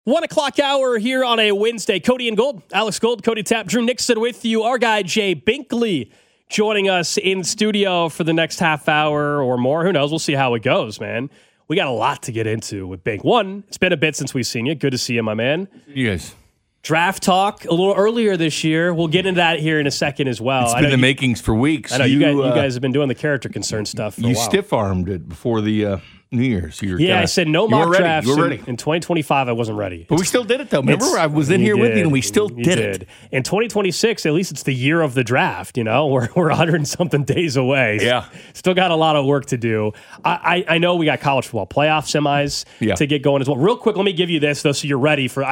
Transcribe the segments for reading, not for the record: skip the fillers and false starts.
1 o'clock hour here on a Wednesday. Cody and Gold, Alex Gold, Cody Tapp, Drew Nixon with you. Our guy, Jay Binkley, joining us in studio for the next half hour or more. Who knows? We'll see how it goes, man. We got a lot to get into with Bink. One, it's been a bit since we've seen you. Good to see you, my man. Yes. Draft talk a little earlier this year. We'll get into that here in a second as well. It's been the makings for weeks. I know you guys have been doing the character concern stuff for a while. You stiff-armed it before the New Year's. So I said no mock drafts. You were ready. In 2025, I wasn't ready. But we still did it, though. Remember, I was in here with you, and we still did it. In 2026, at least it's the year of the draft. You know, we're 100 and something days away. Yeah. Still got a lot of work to do. I know we got college football playoff semis to get going as well. Real quick, let me give you this, though, so you're ready for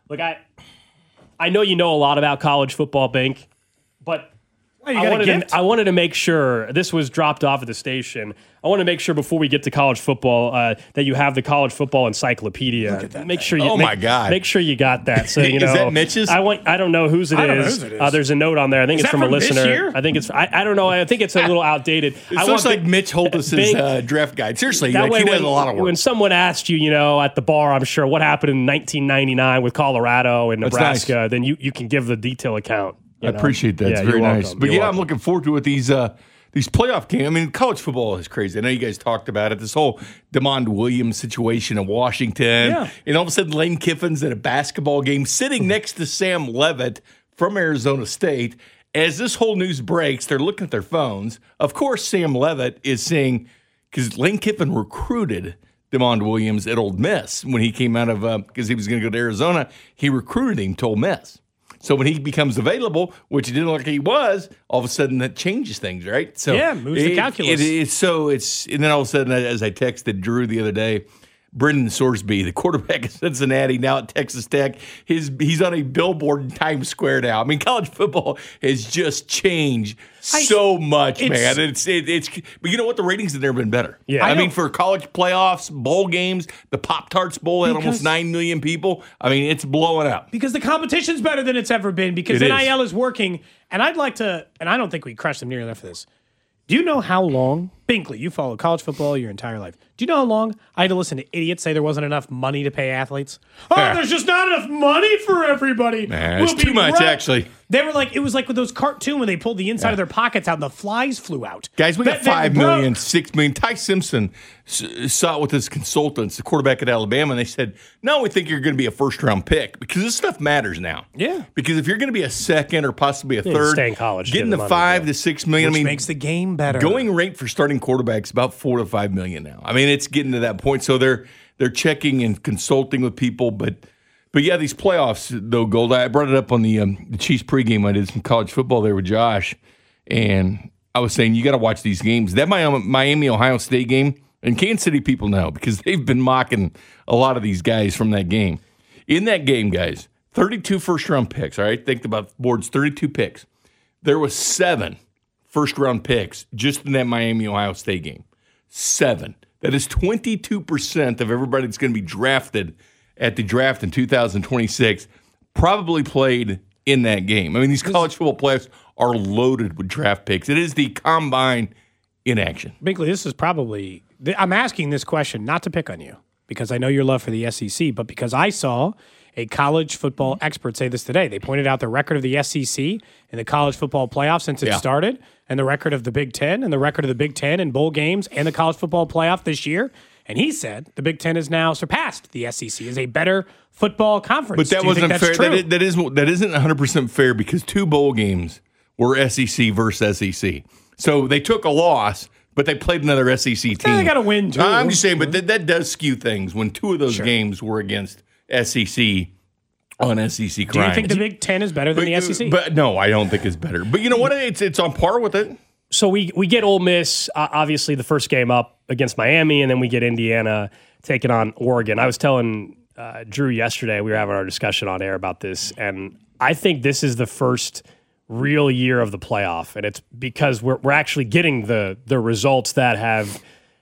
I know you know a lot about college football, Bink, but I wanted to make sure this was dropped off at the station. I want to make sure before we get to college football that you have the college football encyclopedia. Look at that. Make sure you. Oh my God! Make sure you got that. So you know, is that Mitch's? I don't know whose it is. There's a note on there. I think it's from a listener. This year? I think it's. I don't know. I think it's a little outdated. It looks like Mitch Holtis's draft guide. Seriously, he does a lot of work. When someone asked you, at the bar, I'm sure what happened in 1999 with Colorado and Nebraska, nice. then you can give the detail account. I appreciate that. It's very nice. But I'm looking forward to it. These playoff games. I mean, college football is crazy. I know you guys talked about it. This whole DeMond Williams situation in Washington. Yeah. And all of a sudden, Lane Kiffin's at a basketball game sitting next to Sam Levitt from Arizona State. As this whole news breaks, they're looking at their phones. Of course, Sam Levitt is saying, because Lane Kiffin recruited DeMond Williams at Ole Miss when he came out of, because he was going to go to Arizona, he recruited him to Ole Miss. So when he becomes available, which he didn't look like he was, all of a sudden that changes things, right? So moves the calculus. And then all of a sudden, as I texted Drew the other day, Brendan Sorsby, the quarterback of Cincinnati, now at Texas Tech, he's on a billboard in Times Square now. I mean, college football has just changed so much, man. It's but you know what? The ratings have never been better. Yeah, I mean, for college playoffs, bowl games, the Pop-Tarts Bowl had almost 9 million people. I mean, it's blowing up. Because the competition's better than it's ever been, because NIL is working. And I'd like to, and I don't think we crushed them near enough for this. Do you know how long, Binkley, you followed college football your entire life. Do you know how long I had to listen to idiots say there wasn't enough money to pay athletes? There's just not enough money for everybody. It's too much, actually. They were like, it was like with those cartoons when they pulled the inside of their pockets out and the flies flew out. Guys, we got 5 million, 6 million. Ty Simpson saw it with his consultants, the quarterback at Alabama, and they said, no, we think you're going to be a first-round pick because this stuff matters now. Yeah. Because if you're going to be a second or possibly a third, stay in college, getting the 5 to 6 million, which makes the game better. Going rate for starting quarterbacks about 4 to 5 million now. I mean, it's getting to that point. So they're checking and consulting with people, but yeah, these playoffs, though, Gold, I brought it up on the Chiefs pregame. I did some college football there with Josh, and I was saying, you got to watch these games. That Miami-Ohio State game, and Kansas City people know because they've been mocking a lot of these guys from that game. In that game, guys, 32 first-round picks, all right? Think about boards, 32 picks. There was 7 first-round picks just in that Miami-Ohio State game. 7. That is 22% of everybody that's going to be drafted at the draft in 2026 probably played in that game. I mean, these college football playoffs are loaded with draft picks. It is the combine in action. Binkley, this is probably – I'm asking this question not to pick on you because I know your love for the SEC, but because I saw a college football expert say this today. They pointed out the record of the SEC in the college football playoff since it started and the record of the Big Ten and the record of the Big Ten in bowl games and the college football playoff this year. And he said the Big Ten has now surpassed the SEC as a better football conference. But that wasn't fair. That isn't 100% fair because 2 bowl games were SEC versus SEC. So they took a loss, but they played another SEC team. Yeah, they got to win, too. I'm just saying, but that does skew things when 2 of those games were against SEC on SEC crime. Do you think the Big Ten is better than the SEC? But no, I don't think it's better. But you know what? It's on par with it. So we get Ole Miss, obviously the first game up against Miami, and then we get Indiana taking on Oregon. I was telling Drew yesterday, we were having our discussion on air about this, and I think this is the first real year of the playoff, and it's because we're actually getting the results that have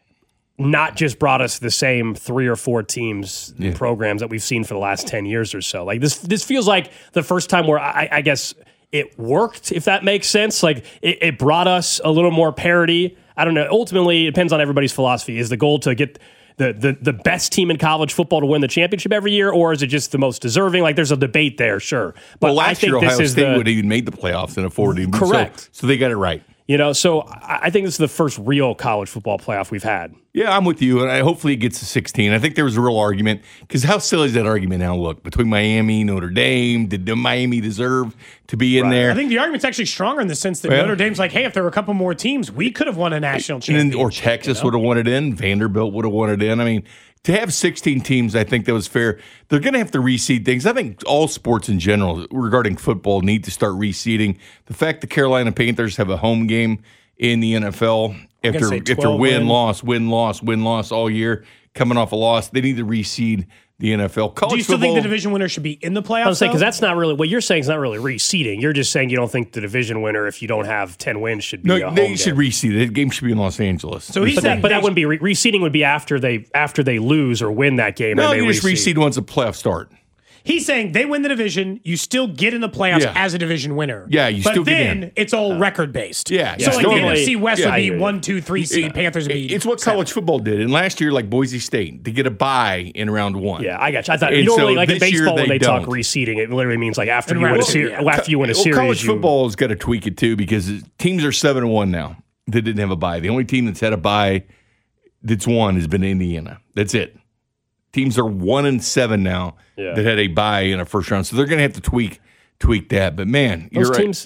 not just brought us the same 3 or 4 teams, programs that we've seen for the last 10 years or so. Like this feels like the first time where I guess it worked, if that makes sense. Like it brought us a little more parity. I don't know. Ultimately, it depends on everybody's philosophy. Is the goal to get the best team in college football to win the championship every year, or is it just the most deserving? Like, there's a debate there, sure. But Well, last I think year, this Ohio is State would have even made the playoffs in a 4-team. Correct. So they got it right. So I think this is the first real college football playoff we've had. Yeah, I'm with you, and hopefully it gets to 16. I think there was a real argument, because how silly does that argument now look? Between Miami, Notre Dame, did Miami deserve to be in there? I think the argument's actually stronger in the sense that Notre Dame's like, hey, if there were a couple more teams, we could have won a national championship. Or Texas would have won it in. Vanderbilt would have won it in. I mean, to have 16 teams, I think that was fair. They're going to have to reseed things. I think all sports in general regarding football need to start reseeding. The fact the Carolina Panthers have a home game in the NFL after win, loss all year, coming off a loss, they need to reseed the NFL. Do you still think the division winner should be in the playoffs? I was saying, because that's not really what you're saying. Is not really reseeding. You're just saying you don't think the division winner, if you don't have 10 wins, should be. No, they should reseed it. The game should be in Los Angeles. So he's saying, but that wouldn't be reseeding. Would be after they lose or win that game. No, and they you just reseed once the playoffs start. He's saying they win the division, you still get in the playoffs as a division winner. Yeah, you still get in. But then it's all record based. Yeah. So like normally, the NFC West would be 1, 2, 3 seed. Panthers would be. It's what college football did. And last year, like Boise State, to get a bye in round 1. Yeah, I got you. I thought normally, like in baseball, when they talk reseeding, it literally means like after you win a series. After you win a series, college football has got to tweak it too, because teams are 7-1 now that didn't have a bye. The only team that's had a bye that's won has been Indiana. That's it. Teams are 1-7 now that had a bye in a first round, so they're going to have to tweak that. But man, those you're teams,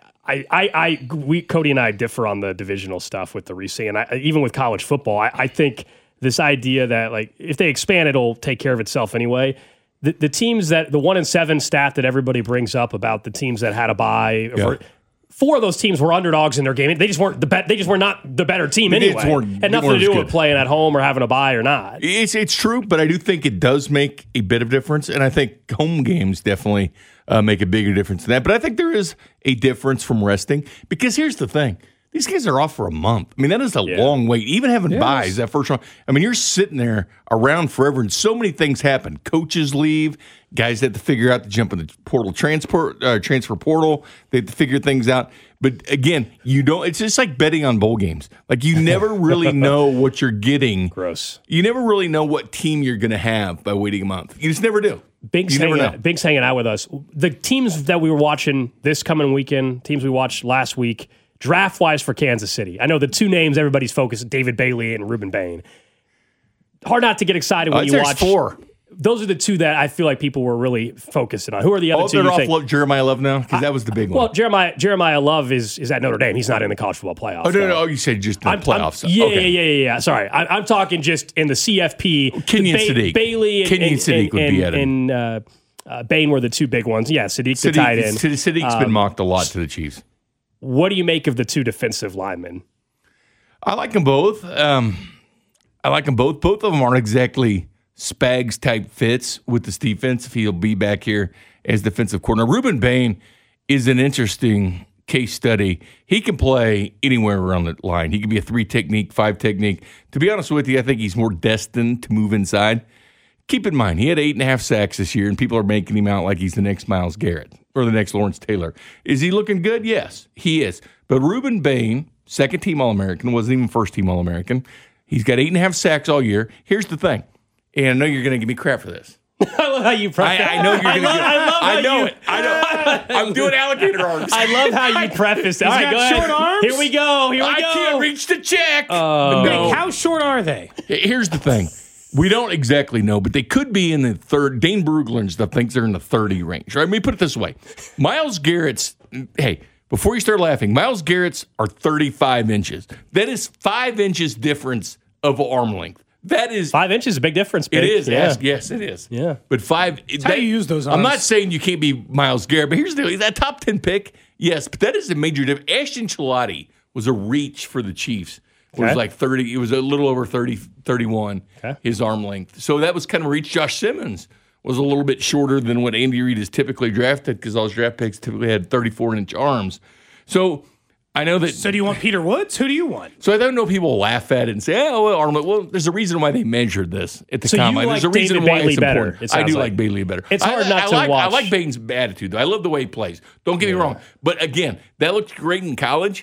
right. Cody and I differ on the divisional stuff with the reseeding, and even with college football, I think this idea that like if they expand, it'll take care of itself anyway. The teams that the 1-7 stat that everybody brings up about the teams that had a bye. Yeah. 4 of those teams were underdogs in their game. They just weren't they just were not the better team anyway. Had nothing to do with playing at home or having a bye or not. It's true, but I do think it does make a bit of difference, and I think home games definitely make a bigger difference than that. But I think there is a difference from resting, because here's the thing. These guys are off for a month. I mean, that is a long wait. Even having buys that first round. I mean, you're sitting there around forever, and so many things happen. Coaches leave. Guys have to figure out to jump in the portal transfer portal. They have to figure things out. But again, you don't. It's just like betting on bowl games. Like you never really know what you're getting. Gross. You never really know what team you're going to have by waiting a month. You just never do. Big's hanging out with us. The teams that we were watching this coming weekend, teams we watched last week. Draft-wise for Kansas City. I know the 2 names everybody's focused, David Bailey and Ruben Bain. Hard not to get excited when you watch. 4. Those are the 2 that I feel like people were really focusing on. Who are the other 2? They're off Jeremiah Love now? Because that was the big one. Well, Jeremiah Love is at Notre Dame. He's not in the college football playoffs. Oh, no. You said just the playoffs. Yeah. Sorry. I'm talking just in the CFP. Kenyon Sadiq. Bailey and Sadiq would be at him. And Bain were the 2 big ones. Yeah, Sadiq the tight end. Sadiq's been mocked a lot to the Chiefs. What do you make of the 2 defensive linemen? I like them both. Both of them aren't exactly Spags type fits with this defense if he'll be back here as defensive coordinator. Ruben Bain is an interesting case study. He can play anywhere around the line. He can be a 3 technique, 5 technique. To be honest with you, I think he's more destined to move inside. Keep in mind, he had 8.5 sacks this year, and people are making him out like he's the next Myles Garrett or the next Lawrence Taylor. Is he looking good? Yes, he is. But Ruben Bain, second-team All-American, wasn't even first-team All-American. He's got 8.5 sacks all year. Here's the thing, and I know you're going to give me crap for this. I love how you preface. I know you're going to. I know it. I'm doing alligator arms. I love how you preface it. All right, go ahead. Short arms? Here we go. I can't reach the check. No. How short are they? Here's the thing. We don't exactly know, but they could be in the 3rd. Dane Brugler and stuff thinks they're in the 30 range. Right? Let me put it this way. Myles Garrett's, before you start laughing, Myles Garrett's are 35 inches. That is 5 inches difference of arm length. That is 5 inches is a big difference. Big. It is. Yeah. Yes, it is. Yeah. But 5. How do you use those arms? I'm not saying you can't be Myles Garrett, but here's the deal. That top 10 pick, yes, but that is a major difference. Ashton Chilati was a reach for the Chiefs. It was like 30. It was a little over 30, 31, his arm length. So that was kind of a reach. Josh Simmons was a little bit shorter than what Andy Reid has typically drafted, because all his draft picks typically had 34-inch arms. So I know that. So do you want Peter Woods? Who do you want? So I don't know if people will laugh at it and say, "Oh, well, arm length." Well, there's a reason why they measured this at the combine. There's a reason why it's important. I do like Bailey better. It's hard not to watch. I like Bain's attitude, though. I love the way he plays. Don't get me wrong. But again, that looked great in college.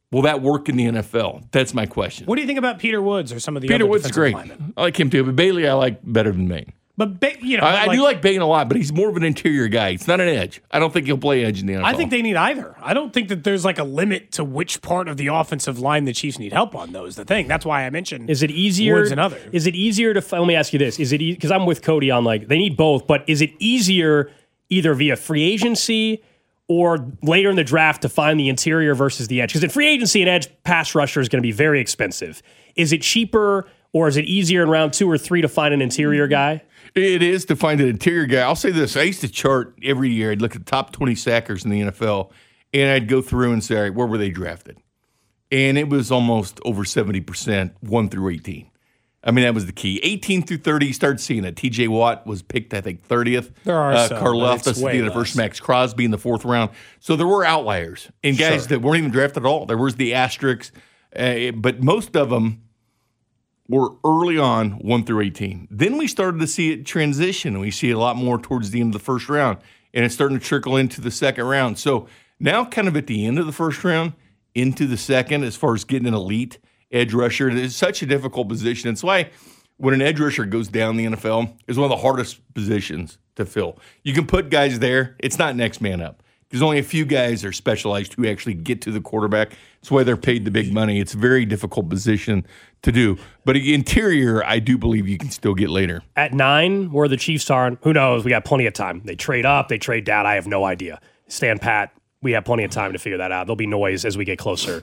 Will that work in the NFL? That's my question. What do you think about Peter Woods or some of the Peter other Woods is defensive great. linemen? I like him too, but Bailey I like better than Bain. But I do like Bain a lot, but he's more of an interior guy. He's not an edge. I don't think he'll play edge in the NFL. I think they need either. I don't think that there's like a limit to which part of the offensive line the Chiefs need help on, though, is the thing. That's why I mentioned Is it easier? Woods and other. Is it easier to? Let me ask you this: Is it because I'm with Cody on like they need both, but is it easier either via free agency or later in the draft to find the interior versus the edge? Because in free agency, an edge pass rusher is going to be very expensive. Is it cheaper or is it easier in round 2 or 3 to find an interior guy? It is to find an interior guy. I'll say this. I used to chart every year. I'd look at the top 20 sackers in the NFL, and I'd go through and say, all right, where were they drafted? And it was almost over 70%, 1 through 18. I mean, that was the key. 18 through 30, you start seeing it. T.J. Watt was picked, I think, 30th. There are some, Karlaftis but it's way being the less. first, Max Crosby in the 4th round. So there were outliers and guys that weren't even drafted at all. There was the asterisks, but most of them were early on 1 through 18. Then we started to see it transition, and we see it a lot more towards the end of the first round, and it's starting to trickle into the second round. So now kind of at the end of the first round, into the second, as far as getting an elite edge rusher, it's such a difficult position. It's why when an edge rusher goes down in the NFL, it's one of the hardest positions to fill. You can put guys there. It's not next man up. There's only a few guys that are specialized who actually get to the quarterback. That's why they're paid the big money. It's a very difficult position to do. But interior, I do believe you can still get later. At 9, where the Chiefs are, who knows? We got plenty of time. They trade up, they trade down. I have no idea. Stand pat. We have plenty of time to figure that out. There'll be noise as we get closer.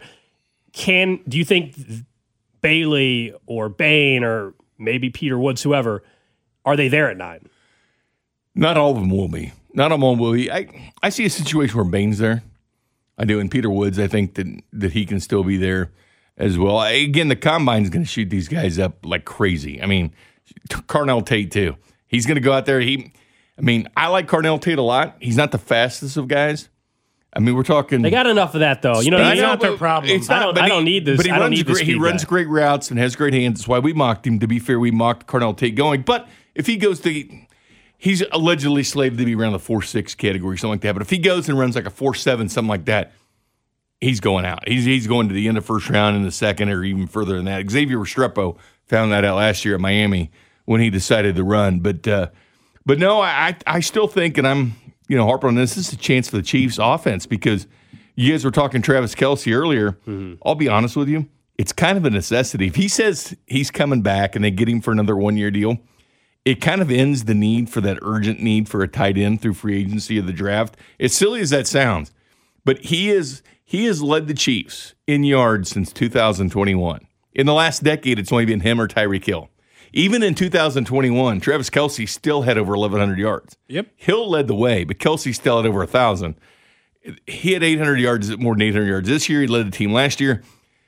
Do you think Bailey or Bain or maybe Peter Woods, whoever, are they there at 9? Not all of them will be. Not all of them will be. I see a situation where Bain's there. I do. And Peter Woods, I think that he can still be there as well. Again, the combine's going to shoot these guys up like crazy. I mean, Carnell Tate, too. He's going to go out there. I like Carnell Tate a lot. He's not the fastest of guys. I mean, we're talking. They got enough of that, though. You know, That's not their problem. I don't need this. But he runs guy. great routes and has great hands. That's why we mocked him. To be fair, we mocked Carnell Tate going. But if he goes to, he's allegedly slated to be around the 4.6 category, something like that. But if he goes and runs like a 4.7, something like that, he's going out. He's going to the end of first round in the second or even further than that. Xavier Restrepo found that out last year at Miami when he decided to run. But no, I still think, and I'm harping on this is a chance for the Chiefs offense because you guys were talking Travis Kelce earlier. Mm-hmm. I'll be honest with you. It's kind of a necessity. If he says he's coming back and they get him for another 1-year deal, it kind of ends the need for that urgent need for a tight end through free agency of the draft. As silly as that sounds, but he has led the Chiefs in yards since 2021. In the last decade, it's only been him or Tyreek Hill. Even in 2021, Travis Kelce still had over 1,100 yards. Yep. Hill led the way, but Kelce still had over 1,000. He had 800 yards, more than 800 yards this year. He led the team last year.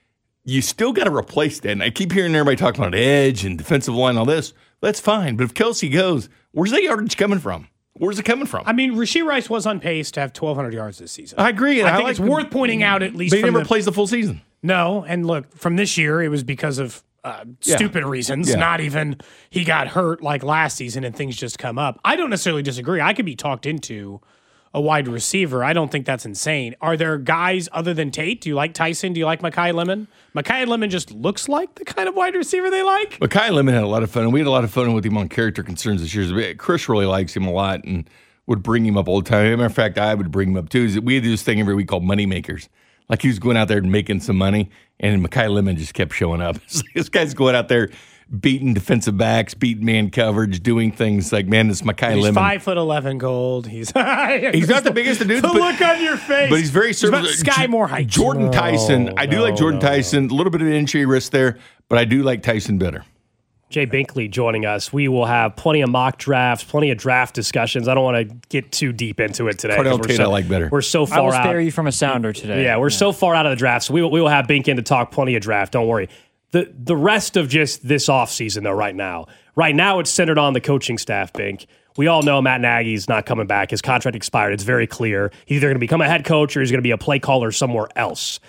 You still got to replace that. And I keep hearing everybody talking about edge and defensive line and all this. That's fine. But if Kelce goes, where's that yardage coming from? Where's it coming from? I mean, Rashee Rice was on pace to have 1,200 yards this season. I agree. And I think it's worth pointing out at least. But he never plays the full season. No. And look, from this year, it was because of stupid reasons. Yeah. Not even he got hurt like last season and things just come up. I don't necessarily disagree. I could be talked into a wide receiver. I don't think that's insane. Are there guys other than Tate? Do you like Tyson? Do you like Mekhi Lemon? Mekhi Lemon just looks like the kind of wide receiver they like. Mekhi Lemon had a lot of fun, and we had a lot of fun with him on character concerns this year. Chris really likes him a lot and would bring him up all the time. As a matter of fact, I would bring him up too. We do this thing every week called Money Makers. Like he was going out there and making some money, and Mekhi Lemon just kept showing up. This guy's going out there beating defensive backs, beating man coverage, doing things like, man, this Mekhi Lemon. He's 5'11" gold. He's not the biggest of dudes. The look on your face. But he's very serviceable. Sky Moore height. Jordan Tyson. I do like Jordan Tyson. A little bit of an injury risk there, but I do like Tyson better. Jay Binkley joining us. We will have plenty of mock drafts, plenty of draft discussions. I don't want to get too deep into it today. Carnell Tate I like better. We're so far out. I will spare you from a sounder today. Yeah, we're so far out of the draft, so we will have Bink in to talk plenty of draft. Don't worry. The rest of just this offseason, though, right now it's centered on the coaching staff, Bink. We all know Matt Nagy's not coming back. His contract expired. It's very clear. He's either going to become a head coach or he's going to be a play caller somewhere else.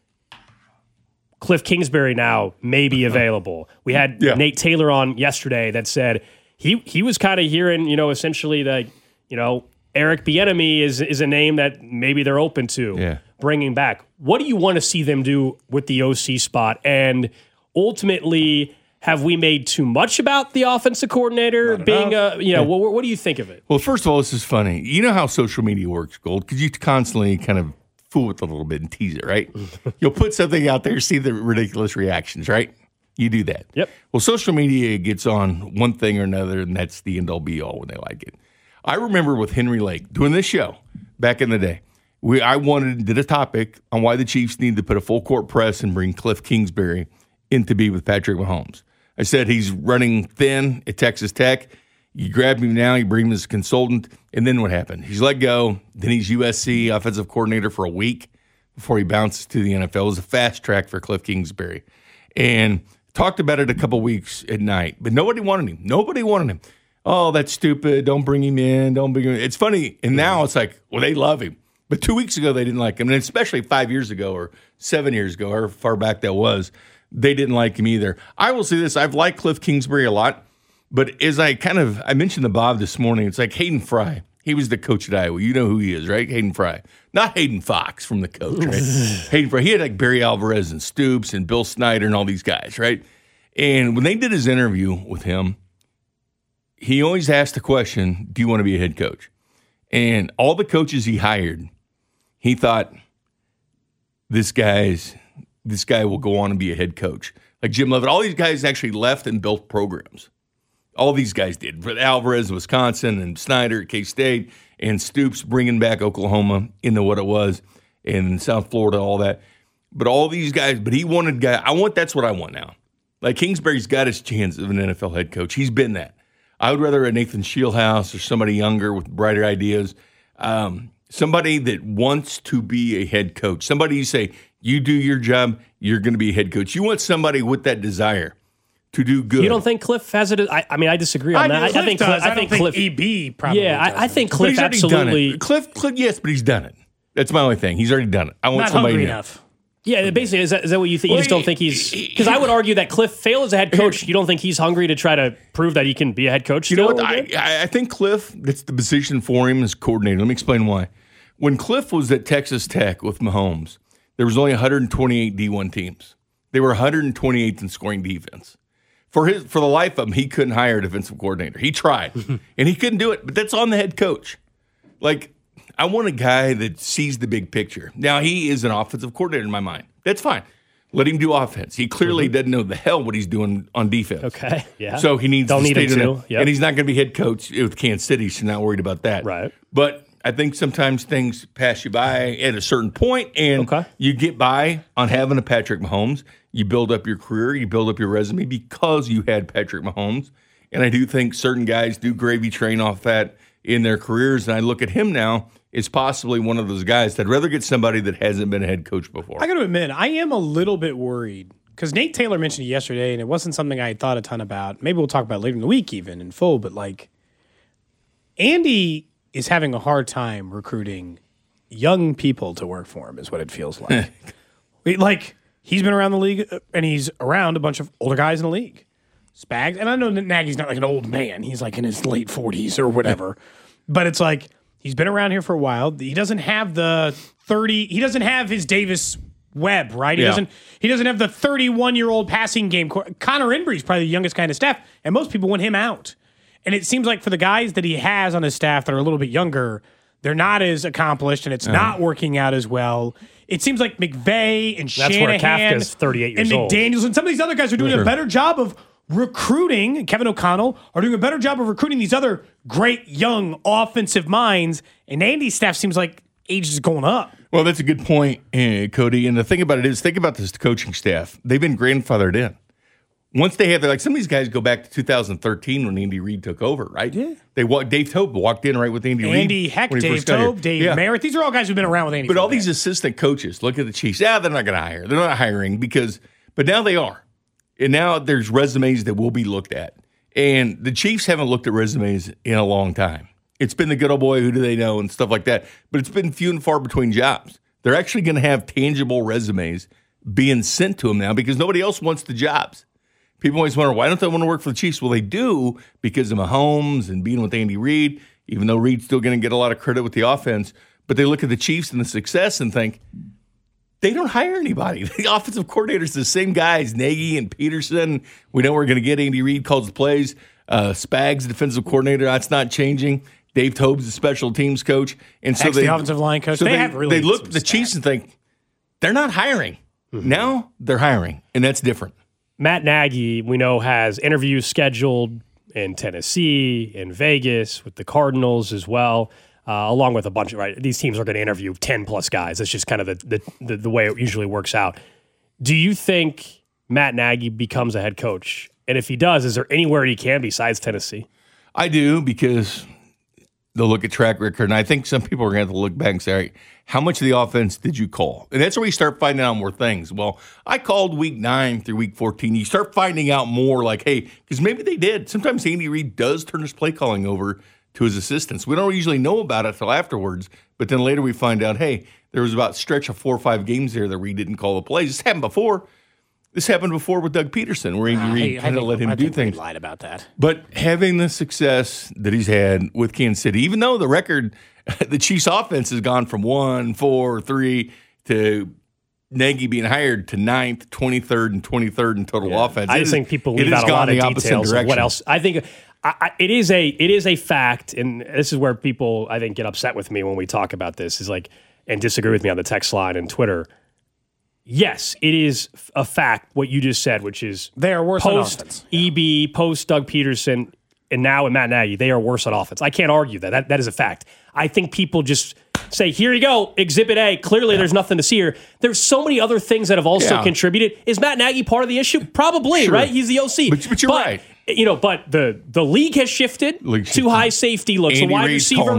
Cliff Kingsbury now may be available. We had Nate Taylor on yesterday that said he was kind of hearing, essentially that, Eric Bieniemy is a name that maybe they're open to. Yeah. bringing back. What do you want to see them do with the OC spot? And ultimately, have we made too much about the offensive coordinator being what do you think of it? Well, first of all, this is funny. You know how social media works, Gold, because you constantly kind of fool with it a little bit and tease it, right? You'll put something out there, see the ridiculous reactions, right? You do that. Yep. Well, social media gets on one thing or another, and that's the end-all be-all when they like it. I remember with Henry Lake doing this show back in the day. I did a topic on why the Chiefs need to put a full court press and bring Cliff Kingsbury in to be with Patrick Mahomes. I said he's running thin at Texas Tech. You grab him now, you bring him as a consultant, and then what happened? He's let go. Then he's USC offensive coordinator for a week before he bounces to the NFL. It was a fast track for Cliff Kingsbury. And talked about it a couple weeks at night, but nobody wanted him. Nobody wanted him. Oh, that's stupid. Don't bring him in. Don't bring him in. It's funny. And now it's like, well, they love him. But 2 weeks ago, they didn't like him. And especially 5 years ago or 7 years ago, or far back that was, they didn't like him either. I will say this. I've liked Cliff Kingsbury a lot. But as I mentioned to Bob this morning, it's like Hayden Fry. He was the coach at Iowa. You know who he is, right? Hayden Fry. Not Hayden Fox from the coach, right? Hayden Fry. He had like Barry Alvarez and Stoops and Bill Snyder and all these guys, right? And when they did his interview with him, he always asked the question, do you want to be a head coach? And all the coaches he hired, he thought, this guy will go on and be a head coach. Like Jim Leavitt, all these guys actually left and built programs. All these guys did. Alvarez, Wisconsin, and Snyder at K-State, and Stoops bringing back Oklahoma into what it was, and South Florida, all that. But all these guys, but he wanted guys. That's what I want now. Like Kingsbury's got his chance of an NFL head coach. He's been that. I would rather a Nathan Shieldhouse or somebody younger with brighter ideas. Somebody that wants to be a head coach. Somebody you say, you do your job, you're going to be a head coach. You want somebody with that desire to do good. You don't think Cliff has it? I disagree on that. I think Cliff. EB probably. Yeah, I think Cliff absolutely. Cliff, yes, but he's done it. That's my only thing. He's already done it. I want Not somebody hungry new. enough. Yeah, basically, is that what you think? You just don't think he's... Because I would argue that Cliff failed as a head coach. You don't think he's hungry to try to prove that he can be a head coach You know still? what? I think Cliff, that's the position for him as coordinator. Let me explain why. When Cliff was at Texas Tech with Mahomes, there was only 128 D1 teams. They were 128th in scoring defense. For the life of him, he couldn't hire a defensive coordinator. He tried, and he couldn't do it. But that's on the head coach. Like, I want a guy that sees the big picture. Now, he is an offensive coordinator in my mind. That's fine. Let him do offense. He clearly doesn't know the hell what he's doing on defense. Okay, yeah. So he needs Don't to need stay him in to. Yep. And he's not going to be head coach with Kansas City, so not worried about that. Right. But I think sometimes things pass you by at a certain point, and you get by on having a Patrick Mahomes. You build up your career, you build up your resume because you had Patrick Mahomes. And I do think certain guys do gravy train off that in their careers. And I look at him now as possibly one of those guys that'd rather get somebody that hasn't been a head coach before. I got to admit, I am a little bit worried because Nate Taylor mentioned it yesterday, and it wasn't something I had thought a ton about. Maybe we'll talk about it later in the week even in full, but like Andy is having a hard time recruiting young people to work for him is what it feels like. Like he's been around the league and he's around a bunch of older guys in the league. Spags, and I know that Nagy's not like an old man. He's like in his late 40s or whatever. But it's like he's been around here for a while. He doesn't have the 30. He doesn't have his Davis Webb, right? He doesn't have the 31-year-old passing game. Connor Inbree's probably the youngest guy on his staff, and most people want him out. And it seems like for the guys that he has on his staff that are a little bit younger, they're not as accomplished, and it's not working out as well. It seems like McVay and Shanahan where Kafka's 38 years and old. McDaniels and some of these other guys are doing a better job of recruiting. Kevin O'Connell are doing a better job of recruiting these other great young offensive minds. And Andy's staff seems like age is going up. Well, that's a good point, Cody. And the thing about it is, think about this coaching staff. They've been grandfathered in. Once they have, like some of these guys go back to 2013 when Andy Reid took over, right? Yeah. Dave Tope walked in right with Andy Reid. Andy Heck, Dave Tope, Dave Merritt. These are all guys who've been around with Andy. But all these assistant coaches, look at the Chiefs. They're not going to hire. They're not hiring but now they are. And now there's resumes that will be looked at. And the Chiefs haven't looked at resumes in a long time. It's been the good old boy, who do they know, and stuff like that. But it's been few and far between jobs. They're actually going to have tangible resumes being sent to them now because nobody else wants the jobs. People always wonder, why don't they want to work for the Chiefs? Well, they do because of Mahomes and being with Andy Reid, even though Reid's still going to get a lot of credit with the offense. but they look at the Chiefs and the success and think, they don't hire anybody. The offensive coordinators, the same guys, Nagy and Peterson. We know we're going to get Andy Reid calls the plays. Spags, defensive coordinator, that's not changing. Dave Tobes, the special teams coach. And so the offensive line coach. So they look at the Chiefs and think, they're not hiring. Now they're hiring, and that's different. Matt Nagy, we know, has interviews scheduled in Tennessee, in Vegas, with the Cardinals as well. Along with a bunch of, right, these teams are going to interview 10-plus guys. That's just kind of the way it usually works out. Do you think Matt Nagy becomes a head coach? And if he does, is there anywhere he can besides Tennessee? I do, because they'll look at track record, and I think some people are going to have to look back and say, all right, how much of the offense did you call? And that's where you start finding out more things. Well, I called week 9 through week 14. You start finding out more like, hey, because maybe they did. Sometimes Andy Reid does turn his play calling over to his assistants. We don't usually know about it until afterwards, but then later we find out, hey, there was about a stretch of 4 or 5 games there that Reid didn't call the plays. This happened before. This happened before with Doug Peterson, where Andy Reid kind of let him do things. Lied about that. But having the success that he's had with Kansas City, even though the record, the Chiefs' offense has gone from 1-4-3 to Nagy being hired to 9th, 23rd, and 23rd in total offense. I just think people leave out a lot of details of what else. I think it is a fact, and this is where people, I think, get upset with me when we talk about this, is like, and disagree with me on the text line and Twitter. Yes, it is a fact what you just said, which is they are worse on offense. Post EB, post Doug Peterson, and now with Matt Nagy, they are worse on offense. I can't argue that. That is a fact. I think people just say, here you go, Exhibit A. Clearly, there's nothing to see here. There's so many other things that have also contributed. Is Matt Nagy part of the issue? Probably, right? He's the OC. But you're right. But the league has shifted to high safety looks. The wide receiver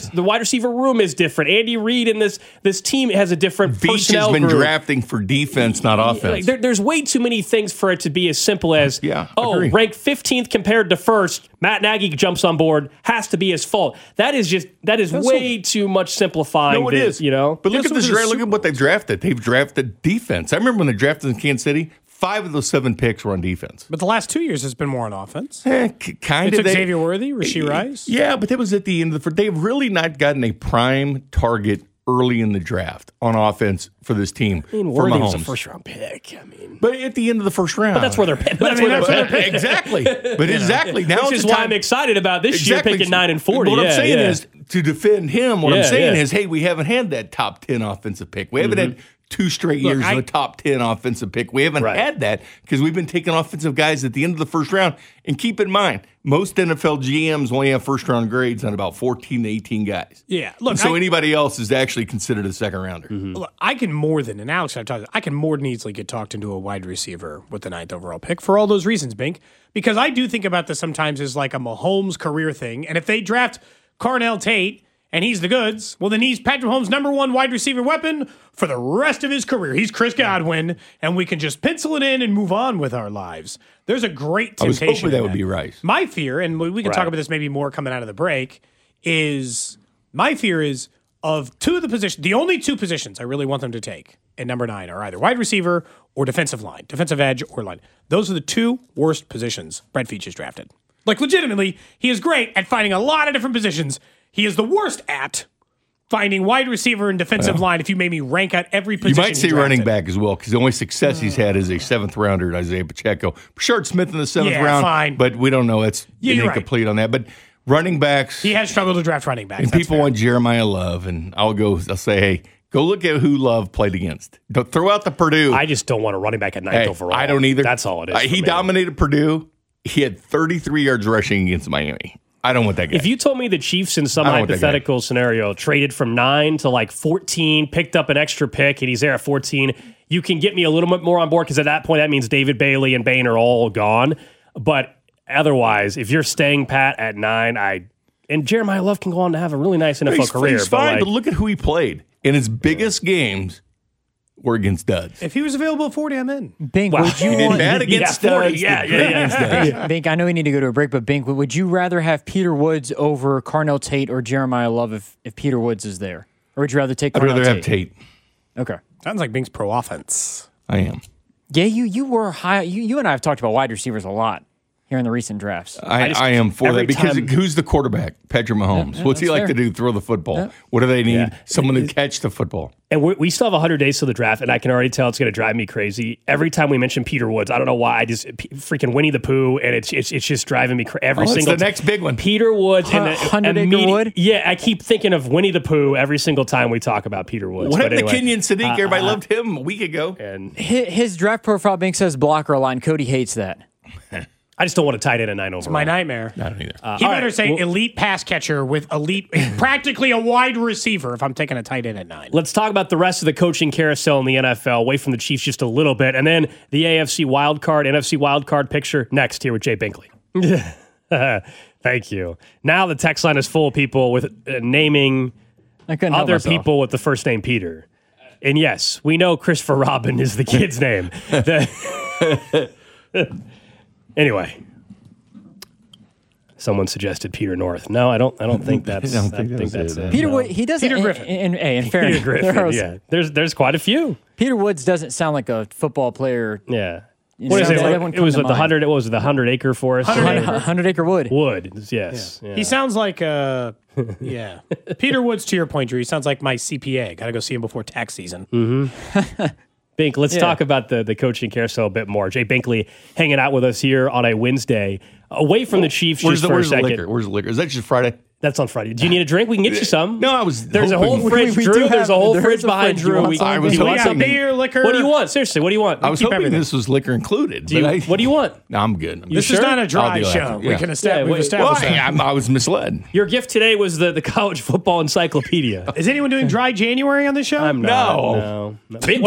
room is different. Andy Reid and this team has a different personnel Veach has been group. drafting for defense, not offense. There's way too many things for it to be as simple as agree. Ranked 15th compared to first. Matt Nagy jumps on board. Has to be his fault. That is way too much simplifying. No, it is. But look at this. Look at what they've drafted. They've drafted defense. I remember when they drafted in Kansas City. 5 of those 7 picks were on defense. But the last 2 years has been more on offense. Kind of. Xavier Worthy, Rashee Rice. Yeah, but that was at the end of the. They've really not gotten a prime target early in the draft on offense for this team. Worthy was a first-round pick. But at the end of the first round. But that's where they're picking. Exactly. But exactly. Now which is why I'm excited about this year picking 9 and 40. What I'm saying is, to defend him, what I'm saying is, hey, we haven't had that top 10 offensive pick. We haven't had 2 straight years in the top 10 offensive pick. We haven't had that because we've been taking offensive guys at the end of the first round. And keep in mind, most NFL GMs only have first-round grades on about 14 to 18 guys. Yeah. Look, so anybody else is actually considered a second-rounder. Look, I can more than easily get talked into a wide receiver with the 9th overall pick for all those reasons, Bink. Because I do think about this sometimes as like a Mahomes career thing. And if they draft Carnell Tate and he's the goods, well, then he's Patrick Mahomes' #1 wide receiver weapon for the rest of his career. He's Chris Godwin, and we can just pencil it in and move on with our lives. There's a great temptation. I was hoping that would be Rice. My fear, and we can talk about this maybe more coming out of the break, is of 2 of the positions, the only 2 positions I really want them to take at number 9 are either wide receiver or defensive line, defensive edge or line. Those are the 2 worst positions Brett Veach has drafted. Like, legitimately, he is great at finding a lot of different positions. He is the worst at finding wide receiver and defensive line if you made me rank out every position. You might say running back as well, because the only success he's had is a 7th rounder, Isaiah Pacheco. Shard Smith in the 7th round, fine. But we don't know. It's incomplete on that. But running backs. He has struggled to draft running backs. And people want Jeremiah Love, and I'll say, hey, go look at who Love played against. Don't throw out the Purdue. I just don't want a running back at 9th overall. I don't either. That's all it is. He dominated Purdue. He had 33 yards rushing against Miami. I don't want that guy. If you told me the Chiefs in some hypothetical scenario traded from 9 to like 14, picked up an extra pick, and he's there at 14, you can get me a little bit more on board because at that point that means David Bailey and Bain are all gone. But otherwise, if you're staying pat at 9, and Jeremiah Love can go on to have a really nice NFL career. He's fine, but look at who he played. In his biggest games were against duds. If he was available at 40, I'm in. Bink, would you want bad against studs? Yeah. Bink, I know we need to go to a break, but Bink, would you rather have Peter Woods over Carnell Tate or Jeremiah Love if Peter Woods is there? Or would you rather take Carnell Tate? I'd rather have Tate. Okay. Sounds like Bink's pro offense. I am. Yeah, you were high. You and I have talked about wide receivers a lot. here in the recent drafts. I am for every that because time- who's the quarterback? Patrick Mahomes. What's he that's like to fair. do? Throw the football. What do they need? Yeah. Someone to catch the football. And we still have 100 days to the draft, and I can already tell it's going to drive me crazy. Every time we mention Peter Woods, I don't know why, I just freaking Winnie the Pooh, and it's just driving me crazy. Every It's single the next big one. Peter Woods and 100-acre wood? Yeah, I keep thinking of Winnie the Pooh every single time we talk about Peter Woods. What But happened anyway, to Kenyon Sadiq? Everybody loved him a week ago. and His draft profile being says blocker line. Cody hates that. I just don't want to tight end a 9 overall. My nightmare. I don't either. He all better right, say well- elite pass catcher with elite, practically a wide receiver if I'm taking a tight end at 9. Let's talk about the rest of the coaching carousel in the NFL, away from the Chiefs just a little bit, and then the AFC wildcard, NFC wildcard picture next here with Jay Binkley. Thank you. Now the text line is full of people with naming I couldn't help other myself. people with the first name Peter. And yes, we know Christopher Robin is the kid's name. Anyway. Someone suggested Peter North. No, I don't think that's I don't think that's it. Peter Wood, he doesn't. Peter Griffin. In fairness, Peter Griffin. Yeah, there's quite a few. Peter Woods doesn't sound like a football player. Yeah. You What is know, it? that Like, wouldn't it was come with to the mind. 100. What was it? The 100-acre forest. 100-acre wood. Wood. Yes. Yeah. He sounds like yeah. Peter Woods, to your point, Drew, he sounds like my CPA. Got to go see him before tax season. Bink, let's talk about the coaching carousel a bit more. Jay Binkley hanging out with us here on a Wednesday, away from the Chiefs Where's just the, for a where's the second. liquor? Where's the liquor? Is that just Friday? That's on Friday. Do you need a drink? We can get you some. No, I was. There's a whole hoping- fridge, we do Drew. have- There's a whole there fridge is a behind fridge. Drew. You want We some? can- I was you want We got some? beer, liquor. What do you want? Seriously, what do you want? I was keep hoping everything. this was liquor included. What do you want? No, I'm good. I'm This good. is not a dry I'll deal show. after. We Yeah. can Yeah, we've wait. established Well, that. I was misled. Your gift today was the college football encyclopedia. Is anyone doing dry January on this show? I'm not. No. Bink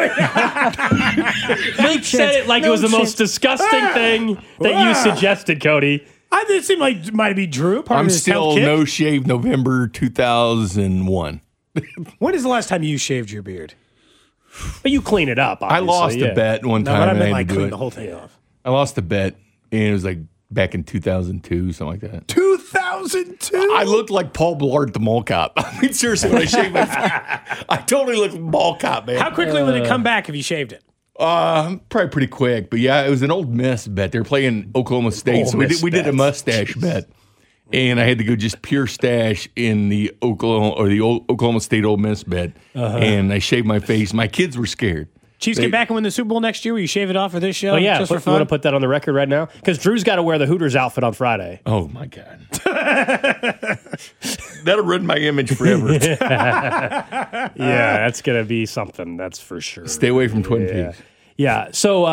said it like it was the most disgusting thing that you suggested, Cody. I it seemed like it might be Drew. Part I'm of his still health kick. no shave November 2001. When is the last time you shaved your beard? But you clean it up, I obviously. lost yeah. a bet one No, time. but I and meant had like to do clean it. the whole thing off. I lost a bet, and it was like back in 2002, something like that. 2002. I looked like Paul Blart, the mall cop. I mean, seriously, when I shaved my face, I totally looked like mall cop, man. How quickly would it come back if you shaved it? Probably pretty quick, but yeah, it was an Old Miss bet. They were playing Oklahoma State, Ole so we Miss did a bets. mustache bet, and I had to go just pure stash in the Oklahoma State Ole Miss bet, and I shaved my face. My kids were scared. Chiefs get back and win the Super Bowl next year. Will you shave it off for this show? Oh, yeah. just You for want fun. to put that on the record right now? Because Drew's got to wear the Hooters outfit on Friday. Oh my god, that'll ruin my image forever. Yeah, that's going to be something. That's for sure. Stay away from Twin Peaks. Yeah. So,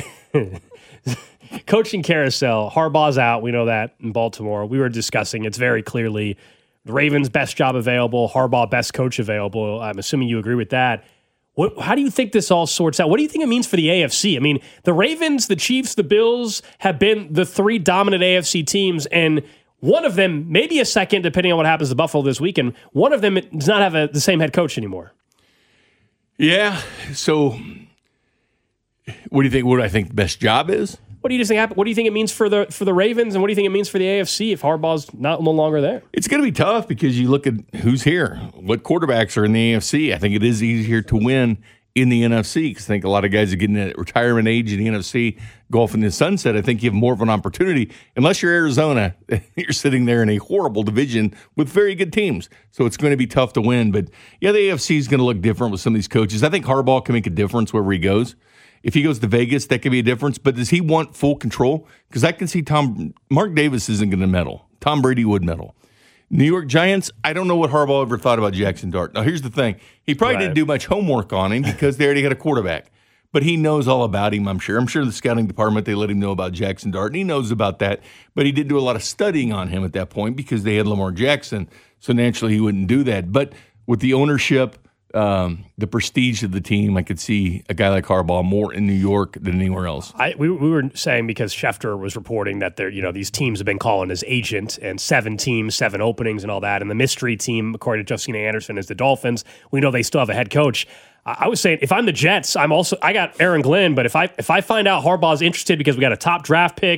coaching carousel, Harbaugh's out. We know that in Baltimore. We were discussing it's very clearly the Ravens' best job available, Harbaugh best coach available. I'm assuming you agree with that. How do you think this all sorts out? What do you think it means for the AFC? I mean, the Ravens, the Chiefs, the Bills have been the three dominant AFC teams, and one of them, maybe a second, depending on what happens to Buffalo this weekend, one of them does not have the same head coach anymore. Yeah. So, what do you think? What do I think the best job is? What do you think? What do you think it means for the Ravens, and what do you think it means for the AFC if Harbaugh's no longer there? It's going to be tough because you look at who's here, what quarterbacks are in the AFC. I think it is easier to win in the NFC because I think a lot of guys are getting at retirement age in the NFC, golf in the sunset. I think you have more of an opportunity. Unless you're Arizona, you're sitting there in a horrible division with very good teams. So it's going to be tough to win. But yeah, the AFC is going to look different with some of these coaches. I think Harbaugh can make a difference wherever he goes. If he goes to Vegas, that could be a difference. But does he want full control? Because I can see Mark Davis isn't going to meddle. Tom Brady would meddle. New York Giants, I don't know what Harbaugh ever thought about Jackson Dart. Now, here's the thing. He probably didn't do much homework on him because they already had a quarterback. But he knows all about him, I'm sure. I'm sure the scouting department, they let him know about Jackson Dart, and he knows about that. But he didn't do a lot of studying on him at that point because they had Lamar Jackson. So naturally, he wouldn't do that. But with the ownership, the prestige of the team, I could see a guy like Harbaugh more in New York than anywhere else. We were saying because Schefter was reporting that these teams have been calling his agent and 7 teams, 7 openings and all that. And the mystery team, according to Justina Anderson, is the Dolphins. We know they still have a head coach. I was saying if I'm the Jets, I got Aaron Glenn, but if I find out Harbaugh's interested because we got a top draft pick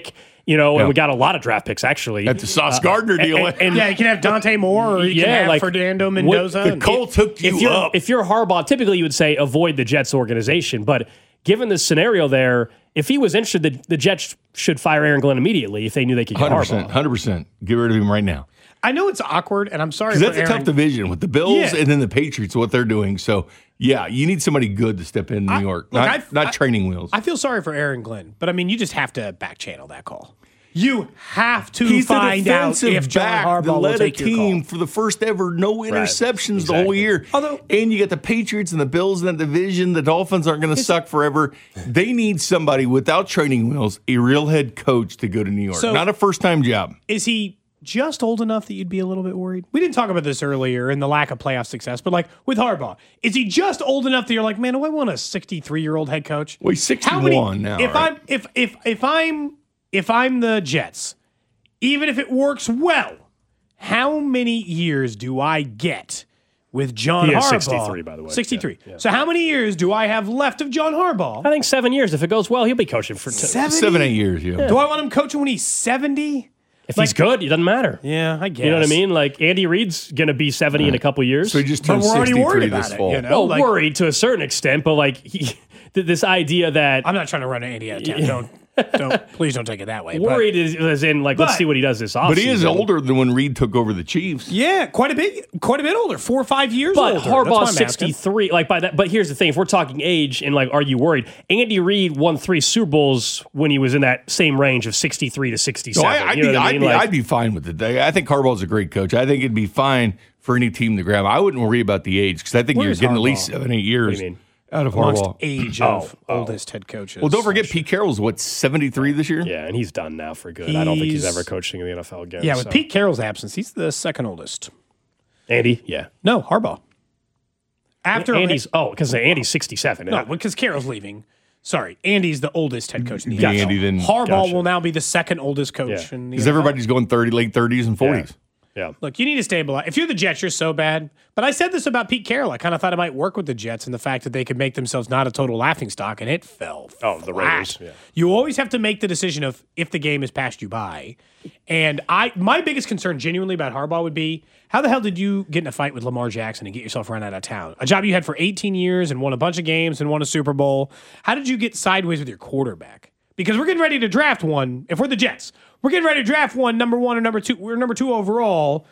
and we got a lot of draft picks actually. That's the Sauce Gardner deal. And yeah, you can have Dante Moore or you can have Fernando Mendoza. The Colts hooked you up. If you're Harbaugh, typically you would say avoid the Jets organization. But given the scenario there, if he was interested, the Jets should fire Aaron Glenn immediately if they knew they could get 100%. Harbaugh. 100%. Get rid of him right now. I know it's awkward, and I'm sorry for Because that's Aaron. a tough division with the Bills Yeah. and then the Patriots, what they're doing. So, yeah, you need somebody good to step in New York, not training wheels. I feel sorry for Aaron Glenn, but I mean, you just have to back channel that call. You have to He's find the out defensive if John back Harbaugh that will led a take your team call. for the first ever no interceptions the whole exactly. year. And you got the Patriots and the Bills in that division. The Dolphins aren't going to suck forever. They need somebody without training wheels, a real head coach to go to New York. So- Not a first-time job. Is he just old enough that you'd be a little bit worried? We didn't talk about this earlier in the lack of playoff success, but like with Harbaugh, is he just old enough that you're like, man, do I want a 63-year-old head coach? Well, he's 61 now, right? If I'm the Jets, even if it works well, how many years do I get with John He is Harbaugh? 63, by the way. 63. Yeah. So how many years do I have left of John Harbaugh? I think 7 years. If it goes well, he'll be coaching for 7, 8 years, yeah. Do I want him coaching when he's 70? If he's good, it doesn't matter. Yeah, I guess. You know what I mean? Like Andy Reid's going to be 70 in a couple years. So he just But turned we're already 63 worried this about it, fall. you know? well, like- worried to a certain extent, but like this idea that I'm not trying to run Andy out of town. Please don't take it that way. but- worried is as in like, let's but- see what he does this offseason. But he is older than when Reid took over the Chiefs. Yeah, quite a bit older, 4 or 5 years But older. That's why Harbaugh's I'm asking. 63. Like by that, but here's the thing: if we're talking age and like, are you worried? Andy Reid won 3 Super Bowls when he was in that same range of 63 to 67. No, you know what I mean? I'd be fine with it. I think Harbaugh's a great coach. I think it'd be fine for any team to grab. I wouldn't worry about the age because I think Where's you're getting at Harbaugh? least 7, 8 years do you mean? out of Amongst Harbaugh. age of oldest head coaches. Well, don't forget Pete Carroll's 73 this year. Yeah, and he's done now for good. I don't think he's He's- ever coaching in the NFL again. Yeah, with so. Pete Carroll's absence, he's the second oldest. Andy, yeah. No, Harbaugh. After Andy's because Andy's 67. no, because Carroll's leaving. Sorry, Andy's the oldest head coach in the Gotcha. NFL. Andy then- Harbaugh Gotcha. will now be the second oldest coach Yeah. in the Because NFL. everybody's going 30, late 30s and 40s. Yeah. Look, you need to stabilize. If you're the Jets, you're so bad. But I said this about Pete Carroll. I kind of thought it might work with the Jets and the fact that they could make themselves not a total laughingstock, and it fell. Oh, the flat. Raiders, yeah. You always have to make the decision of if the game has passed you by. And my biggest concern genuinely about Harbaugh would be, how the hell did you get in a fight with Lamar Jackson and get yourself run out of town? A job you had for 18 years and won a bunch of games and won a Super Bowl. How did you get sideways with your quarterback? Because we're getting ready to draft one. If we're the Jets, we're getting ready to draft one, number 1 or number 2. We're number 2 overall.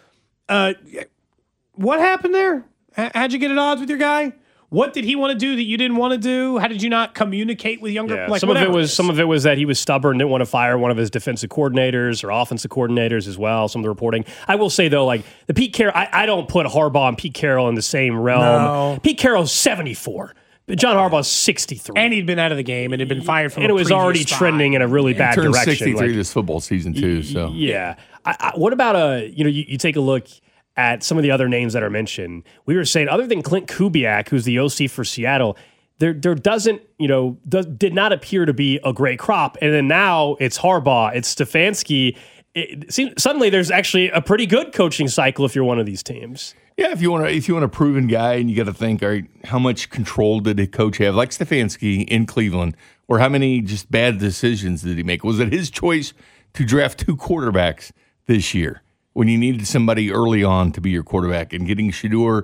What happened there? How'd you get at odds with your guy? What did he want to do that you didn't want to do? How did you not communicate with younger? Yeah, Like some of whatever it was that he was stubborn, didn't want to fire one of his defensive coordinators or offensive coordinators as well. Some of the reporting. I will say though, like the Pete Carroll, I don't put Harbaugh and Pete Carroll in the same realm. No. Pete Carroll's 74, but John Harbaugh's 63, And he'd been out of the game and had been fired from. and a it was previous already spot. trending in a really bad Turned direction. 63 Like, this football season, too. So yeah. What about you take a look at some of the other names that are mentioned. We were saying, other than Clint Kubiak, who's the OC for Seattle, there doesn't, did not appear to be a great crop. And then now it's Harbaugh, it's Stefanski. Suddenly there's actually a pretty good coaching cycle if you're one of these teams. Yeah, if you want a proven guy, and you got to think, all right, how much control did a coach have, like Stefanski in Cleveland, or how many just bad decisions did he make? Was it his choice to draft 2 quarterbacks this year when you needed somebody early on to be your quarterback, and getting Shedeur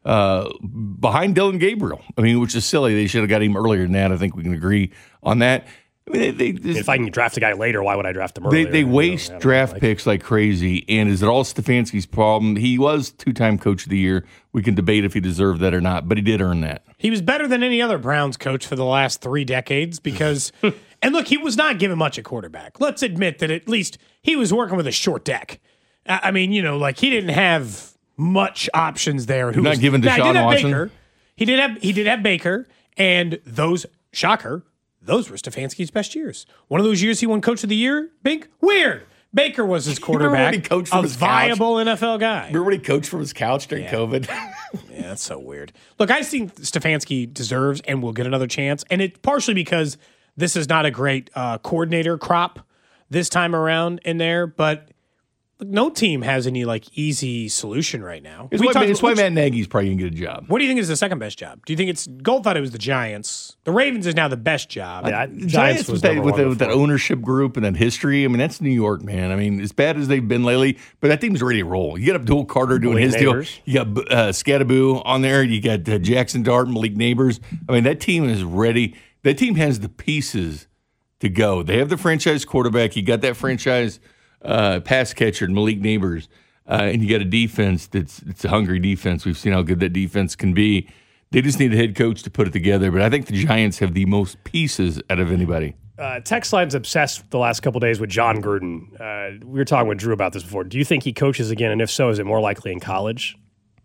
behind Dylan Gabriel? I mean, which is silly. They should have got him earlier than that. I think we can agree on that. I mean, If I can draft a guy later, why would I draft him earlier? They waste draft picks like crazy. And is it all Stefanski's problem? He was 2-time coach of the year. We can debate if he deserved that or not, but he did earn that. He was better than any other Browns coach for the last 3 decades because, and look, he was not given much at quarterback. Let's admit that at least he was working with a short deck. I mean, he didn't have much options there. Who Not was, given now, he Deshaun did have Watson? Baker. He did have Baker, and those, shocker, those were Stefanski's best years. One of those years he won Coach of the Year, Bink? Weird. Baker was his Remember when quarterback, he coached from a his couch? viable NFL guy. Remember when he coached from his couch during COVID? Yeah, that's so weird. Look, I think Stefanski deserves and will get another chance, and it's partially because this is not a great coordinator crop this time around in there, but Look, no team has any easy solution right now. It's why Matt Nagy's probably going to get a job. What do you think is the second best job? Do you think it's Gold thought it was the Giants? The Ravens is now the best job. Yeah, Giants was with that ownership group and that history. I mean, that's New York, man. I mean, as bad as they've been lately, but that team's ready to roll. You got Abdul Carter doing his deal. You got Scadaboo on there. You got Jackson Dart, Malik Neighbors. I mean, that team is ready. That team has the pieces to go. They have the franchise quarterback. You got that franchise pass catcher, Malik Neighbors, and you got a defense it's a hungry defense. We've seen how good that defense can be. They just need a head coach to put it together. But I think the Giants have the most pieces out of anybody. Text line's obsessed the last couple of days with John Gruden. We were talking with Drew about this before. Do you think he coaches again? And if so, is it more likely in college?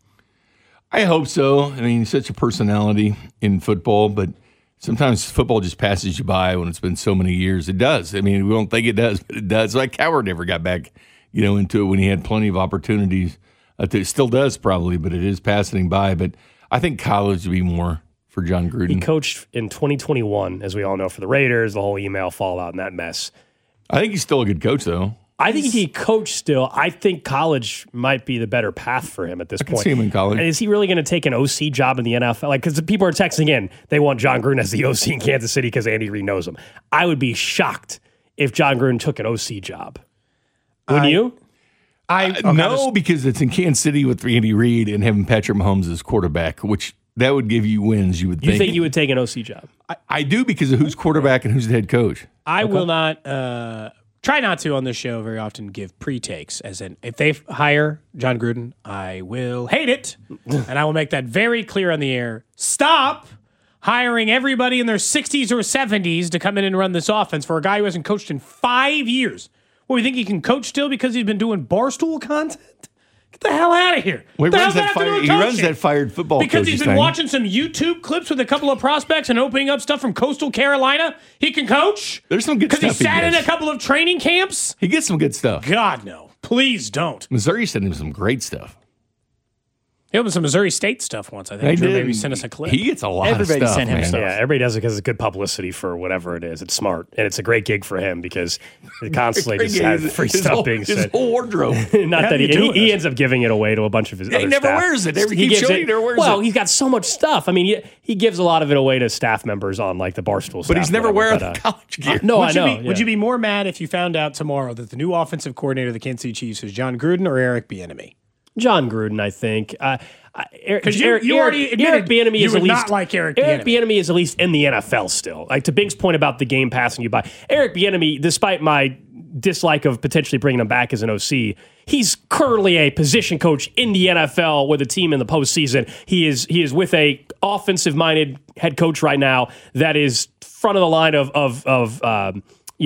I hope so. I mean, he's such a personality in football, but sometimes football just passes you by when it's been so many years. It does. I mean, we don't think it does, but it does. Like Coward never got back, into it when he had plenty of opportunities. It still does probably, but it is passing by. But I think college would be more for John Gruden. He coached in 2021, as we all know, for the Raiders, the whole email fallout and that mess. I think he's still a good coach, though. I think he coached still. I think college might be the better path for him at this point. I can see him in college. And is he really going to take an OC job in the NFL? Because people are texting in, they want John Gruden as the OC in Kansas City because Andy Reid knows him. I would be shocked if John Gruden took an OC job. Wouldn't you? No, because it's in Kansas City with Andy Reid and having Patrick Mahomes as quarterback, which that would give you wins, you would think. You think you would take an OC job? I do because of who's quarterback and who's the head coach. I will not... Try not to on this show very often give pre-takes, as in if they hire John Gruden, I will hate it, and I will make that very clear on the air. Stop hiring everybody in their 60s or 70s to come in and run this offense for a guy who hasn't coached in 5 years. Well, you think he can coach still because he's been doing Barstool content? Get the hell out of here. Well, he runs that fired football because he's been thing. watching some YouTube clips with a couple of prospects and opening up stuff from Coastal Carolina. He can coach? There's some good stuff. Because he sat in a couple of training camps? He gets some good stuff. God, no. Please don't. Missouri sent him some great stuff. He opened some Missouri State stuff once, I think. Drew maybe sent us a clip. He gets a lot Everybody of stuff, sent him man. stuff. Yeah, everybody does it because it's good publicity for whatever it is. It's smart. And it's a great gig for him because it constantly just has free stuff being his said. whole wardrobe. Not that he ends up giving it away to a bunch of his other He never staff. wears it. He gives keeps showing he never wears well, it. he's got so much stuff. I mean, he gives a lot of it away to staff members on like the Barstool stuff. But he's never wearing the college gear. No, I know. Would you be more mad if you found out tomorrow that the new offensive coordinator of the Kansas City Chiefs is John Gruden or Eric Bieniemy? John Gruden, I think. Because you already admitted Eric Bieniemy you is would at least not like Eric Eric Bieniemy. Bieniemy is at least in the NFL still. Like to Bing's point about the game passing you by, Eric Bieniemy, despite my dislike of potentially bringing him back as an OC, he's currently a position coach in the NFL with a team in the postseason. He is with a offensive minded head coach right now that is front of the line of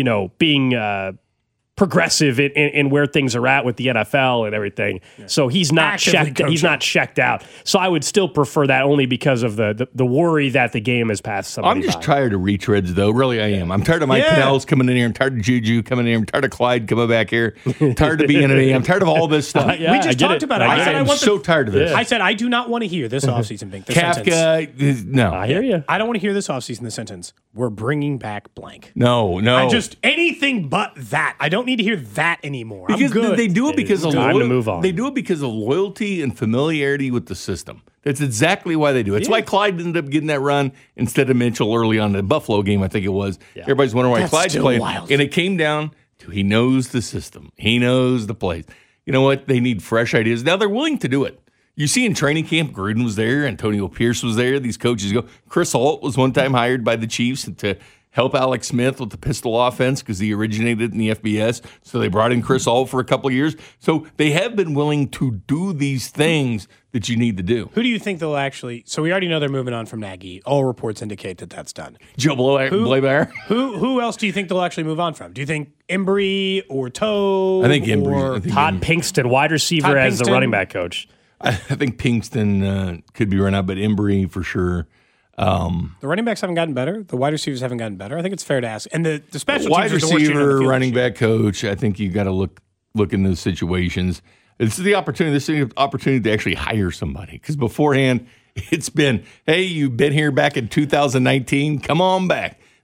being progressive in where things are at with the NFL and everything. Yeah. So he's not checked out. So I would still prefer that only because of the worry that the game has passed somebody I'm just by. tired of retreads, though. Really, I am. I'm tired of Mike Pennell's coming in here. I'm tired of Juju coming in here. I'm tired of Clyde coming back here. I'm tired of Bieniemy. I'm tired of all this stuff. We just talked about it. I'm so tired of this. I said I do not want to hear this offseason, Bink. Kafka, no. I hear you. I don't want to hear this offseason, the sentence. We're bringing back blank. No. Anything but that. I don't need to hear that anymore. Because they do it because of time to move on. They do it because of loyalty and familiarity with the system. That's exactly why they do it. It's why Clyde ended up getting that run instead of Mitchell early on in the Buffalo game, I think it was. Yeah. Everybody's wondering why Clyde's playing. Wild. And it came down to he knows the system. He knows the plays. You know what? They need fresh ideas. Now they're willing to do it. You see in training camp, Gruden was there, Antonio Pierce was there. These coaches go. Chris Holt was one time hired by the Chiefs to help Alex Smith with the pistol offense because he originated in the FBS. So they brought in Chris Holt for a couple of years. So they have been willing to do these things that you need to do. Who do you think they'll actually – so we already know they're moving on from Nagy. All reports indicate that that's done. Joe Blair. Who else do you think they'll actually move on from? Do you think Embry or Toe? I think Embry. Or Todd Pinkston, wide receiver as the running back coach. I think Pinkston could be run out, but Embry for sure. The running backs haven't gotten better. The wide receivers haven't gotten better. I think it's fair to ask. And the special wide teams are the receiver, running back coach. I think you got to look in those situations. This is the opportunity. This is the opportunity to actually hire somebody because beforehand it's been, hey, you've been here back in 2019. Come on back.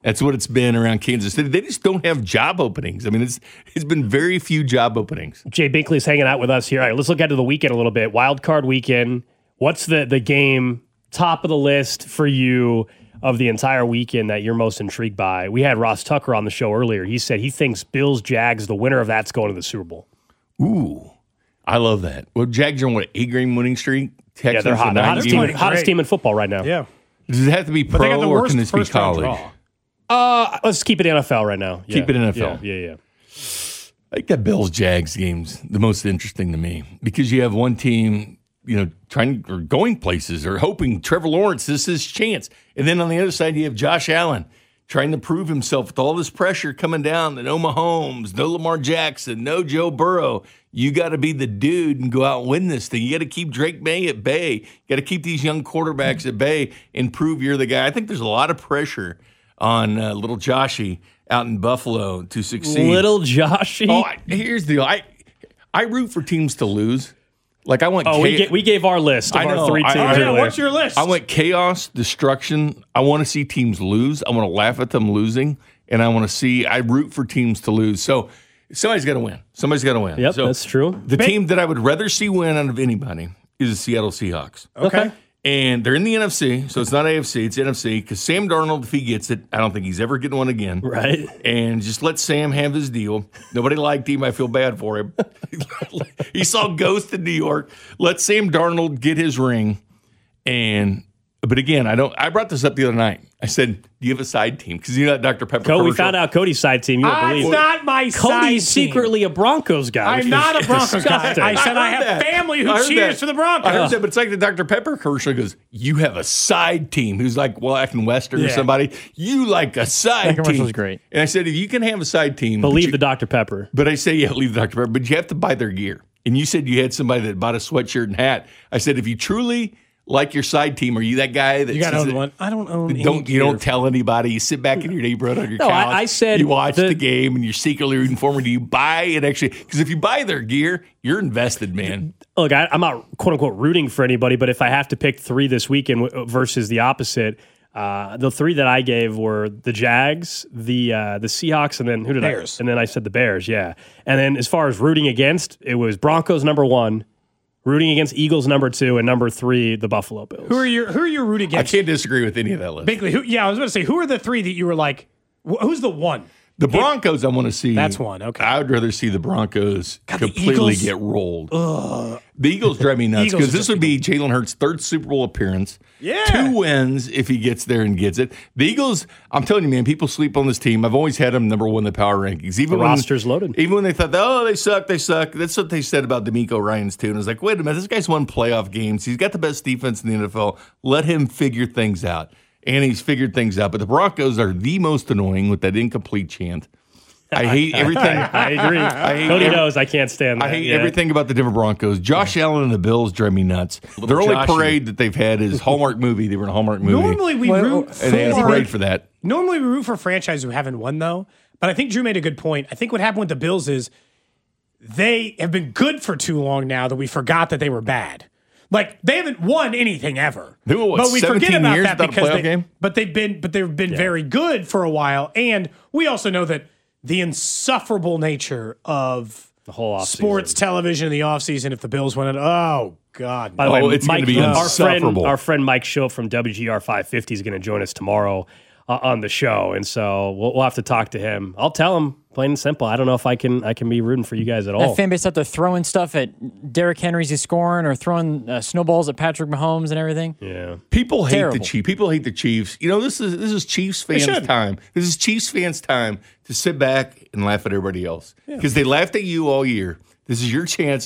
That's what it's been around Kansas City. They just don't have job openings. I mean, it's been very few job openings. Jay Binkley's hanging out with us here. All right, let's look ahead to the weekend a little bit. Wild card weekend. What's the game top of the list for you of the entire weekend that you're most intrigued by? We had Ross Tucker on the show earlier. He said he thinks Bills Jags, the winner of that's going to the Super Bowl. Ooh, I love that. Well, Jags are on what, 8-game winning streak? Yeah, they're hot. The hottest team in football right now. Yeah. Does it have to be But they got pro the or worst can this be first round college? draw. Let's keep it NFL right now. Keep it NFL. Yeah. I think that Bills-Jags game's the most interesting to me because you have one team, trying or going places or hoping Trevor Lawrence, this is his chance. And then on the other side, you have Josh Allen trying to prove himself with all this pressure coming down. No Mahomes, no Lamar Jackson, no Joe Burrow. You got to be the dude and go out and win this thing. You got to keep Drake May at bay. You got to keep these young quarterbacks at bay and prove you're the guy. I think there's a lot of pressure on little Joshy out in Buffalo to succeed. Little Joshy. Oh, here's the deal. I root for teams to lose. Like I want. We gave our list of our three teams. What's your list? I want chaos, destruction. I want to see teams lose. I want to laugh at them losing, and I root for teams to lose. So somebody's got to win. Somebody's got to win. Yep, so that's true. The team that I would rather see win out of anybody is the Seattle Seahawks. Okay. And they're in the NFC, so it's not AFC, it's NFC, because Sam Darnold, if he gets it, I don't think he's ever getting one again. Right. And just let Sam have his deal. Nobody liked him. I feel bad for him. He saw Ghost in New York. Let Sam Darnold get his ring. But again, I brought this up the other night. I said, do you have a side team? Because you know that Dr. Pepper commercial. We found out Cody's side team. You won't believe I'm it. not my side team. Cody's secretly a Broncos guy. I'm not a Broncos guy. I said I have family who cheers for the Broncos. I heard that, but it's like the Dr. Pepper commercial. He goes, you have a side team. Who's like, well, acting Western or somebody. You like a side team. That commercial's great. And I said, if you can have a side team. Believe the Dr. Pepper. But I say, yeah, leave the Dr. Pepper. But you have to buy their gear. And you said you had somebody that bought a sweatshirt and hat. I said, if you truly like your side team, are you that guy that You got to own one. I don't own any you gear. don't tell anybody. You sit back in your neighborhood on your couch. I said you watch the game and you're secretly rooting for them. Do you buy it actually? Because if you buy their gear, you're invested, man. Look, I'm not quote unquote rooting for anybody, but if I have to pick three this weekend versus the opposite, the three that I gave were the Jags, the Seahawks, and then who did Bears. And then I said the Bears, yeah. And then as far as rooting against, it was Broncos number 1. Rooting against Eagles number 2, and number 3, the Buffalo Bills. Who are you rooting I against? can't disagree with any of that list. Binkley, I was going to say, who are the three that you were like, who's the one? The Broncos, I want to see. That's one, okay. I would rather see the Broncos the completely Eagles. get rolled. The Eagles drive me nuts Eagles because this would be Jalen Hurts' 3rd Super Bowl appearance. Yeah. 2 wins if he gets there and gets it. The Eagles, I'm telling you, man, people sleep on this team. I've always had them number 1 in the power rankings. Even The roster's loaded. Even when they thought, oh, they suck. That's what they said about D'Amico Ryans, too. And I was like, wait a minute, this guy's won playoff games. He's got the best defense in the NFL. Let him figure things out. And he's figured things out. But the Broncos are the most annoying with that incomplete chant. I hate everything. I agree. Cody knows I can't stand that. I hate everything about the Denver Broncos. Josh Allen and the Bills drive me nuts. Their only parade that they've had is Hallmark movie. They were in a Hallmark movie. Normally we root for and they had a parade for that. Normally we root for franchises who haven't won though. But I think Drew made a good point. I think what happened with the Bills is they have been good for too long now that we forgot that they were bad. Like they haven't won anything ever. They were, what, but we forget 17 about years that without a because playoff game? they've been very good for a while. And we also know that the insufferable nature of the whole offseason. Sports television in the offseason, if the Bills win it, oh God. By the way, it's going to be our insufferable. friend Mike Schill from WGR 550 is going to join us tomorrow on the show, and so we'll have to talk to him. I'll tell him plain and simple. I don't know if I can be rooting for you guys at all. That fan base out there throwing stuff at Derrick Henry's he's scoring, or throwing snowballs at Patrick Mahomes and everything. Yeah, people hate Terrible. the Chiefs. People hate the Chiefs. You know, this is Chiefs fans' time. This is Chiefs fans' time to sit back and laugh at everybody else because they laughed at you all year. This is your chance.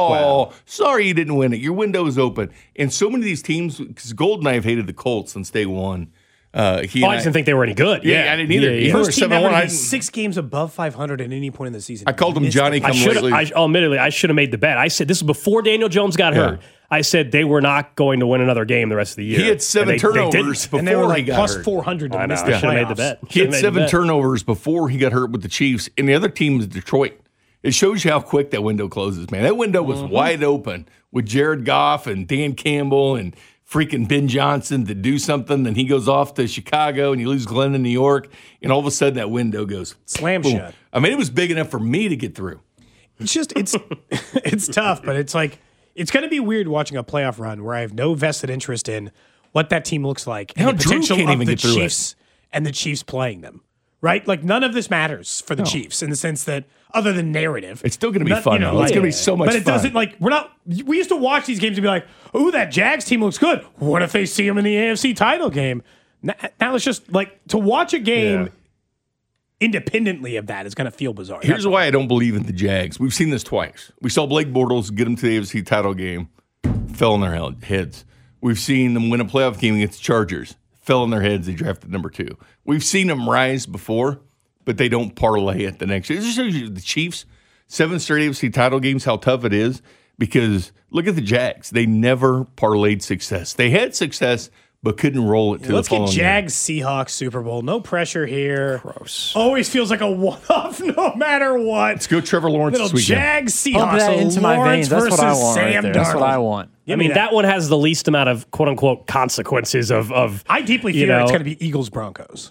Sorry you didn't win it. Your window is open. And so many of these teams, because Golden have hated the Colts since day one. I just didn't think they were any good. Yeah, I didn't either. Yeah. First team ever to be 7-1. 6 games above 500 at any point in the season. I called him Johnny come lately. Admittedly, I should have made the bet. I said this is before Daniel Jones got hurt. I said they were not going to win another game the rest of the year. He had 7 turnovers before and they were like he got plus hurt. 400 to miss I the should have made the playoffs. bet. He had 7 turnovers before he got hurt with the Chiefs, and the other team is Detroit. It shows you how quick that window closes, man. That window was wide open with Jared Goff and Dan Campbell and freaking Ben Johnson to do something. Then he goes off to Chicago, and you lose Glenn in New York, and all of a sudden that window goes Slam boom. shut. I mean, it was big enough for me to get through. It's it's tough, but it's like it's going to be weird watching a playoff run where I have no vested interest in what that team looks like and Hell, the Drew potential can't of even the get through it. Chiefs and the Chiefs playing them. Right? Like none of this matters for the Chiefs in the sense that other than narrative. It's still going to be fun, though. It's going to be so much fun. But it fun. doesn't like we used to watch these games and be like, "Ooh, that Jags team looks good. What if they see them in the AFC title game?" Now it's just like to watch a game independently of that is going to feel bizarre. Here's why I don't believe in the Jags. We've seen this twice. We saw Blake Bortles get them to the AFC title game, fell on their heads. We've seen them win a playoff game against the Chargers, fell on their heads. They drafted number 2. We've seen them rise before, but they don't parlay it the next year. It just shows you the Chiefs, 7 straight AFC title games, how tough it is. Because look at the Jags. They never parlayed success. They had success, but couldn't roll it to Let's the following get year. Jags Seahawks Super Bowl. No pressure here. Gross. Always feels like a one-off no matter what. Let's go Trevor Lawrence Little this weekend. Jags Seahawks. Pump that into my Lawrence veins. That's what I versus want right Sam there. That's what Darnold. I want. I mean, that one has the least amount of quote unquote consequences of I deeply you fear know. it's going to be Eagles Broncos.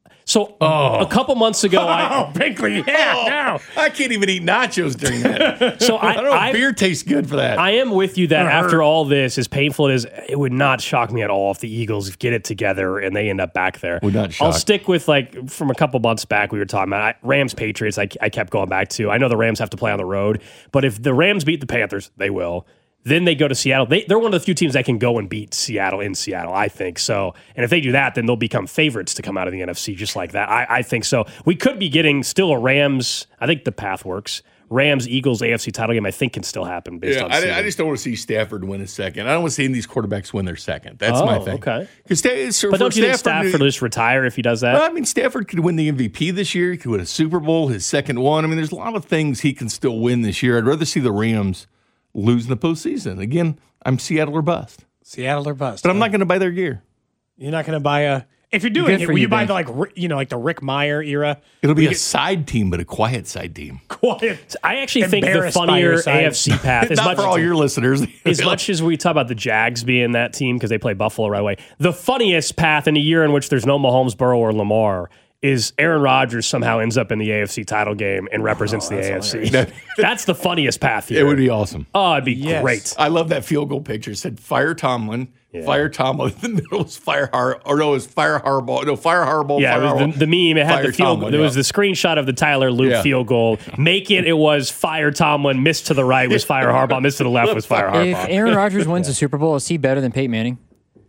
So a couple months ago, Oh, Binkley, yeah, no. I can't even eat nachos during that. so I don't know if beer tastes good for that. I am with you that after all this, as painful it is, it would not shock me at all if the Eagles get it together and they end up back there. Would not I'll shock. stick with, like, from a couple months back, we were talking about Rams Patriots. I kept going back to. I know the Rams have to play on the road, but if the Rams beat the Panthers, they will. Then they go to Seattle. They're one of the few teams that can go and beat Seattle in Seattle, I think. So, and if they do that, then they'll become favorites to come out of the NFC just like that. I think so. We could be getting still a Rams. I think the path works. Rams Eagles AFC title game. I think can still happen based on. I seeding. just don't want to see Stafford win his second. I don't want to see these quarterbacks win their second. That's my thing. Okay. But But don't you think Stafford will just retire if he does that? Well, I mean, Stafford could win the MVP this year. He could win a Super Bowl, his second one. I mean, there's a lot of things he can still win this year. I'd rather see the Rams lose in the postseason. Again, I'm Seattle or bust. Seattle or bust. But I'm not going to buy their gear. You're not going to buy a. If you're doing Good it, for will you, you buy Ben. the like the Rick Meyer era? It'll be a side team, but a quiet side team. Quiet. I actually think the Embarrassed by funnier your side. AFC path, Not for all your listeners. as much as we talk about the Jags being that team because they play Buffalo right away, the funniest path in a year in which there's no Mahomes, Burrow, or Lamar is Aaron Rodgers somehow ends up in the AFC title game and represents the AFC. That's the funniest path here. It would be awesome. Oh, it'd be Yes. great. I love that field goal picture. It said fire Tomlin, fire Tomlin. In the middle was fire Harbaugh. No, fire Harbaugh. Yeah, fire it was the meme. It had Fire the field. Tomlin, There was yeah. the screenshot of the Tyler Luke Yeah. field goal. Make it. It was fire Tomlin. Missed to the right was fire Harbaugh. Missed to the left was fire If Harbaugh. Aaron Rodgers wins the Super Bowl, is he better than Peyton Manning?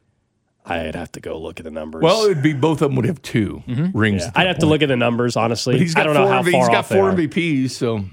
I'd have to go look at the numbers. Well, it'd be both of them would have 2 rings. I'd have to look at the numbers honestly. He's got I don't know how he's far got off they 4 are. MVPs, so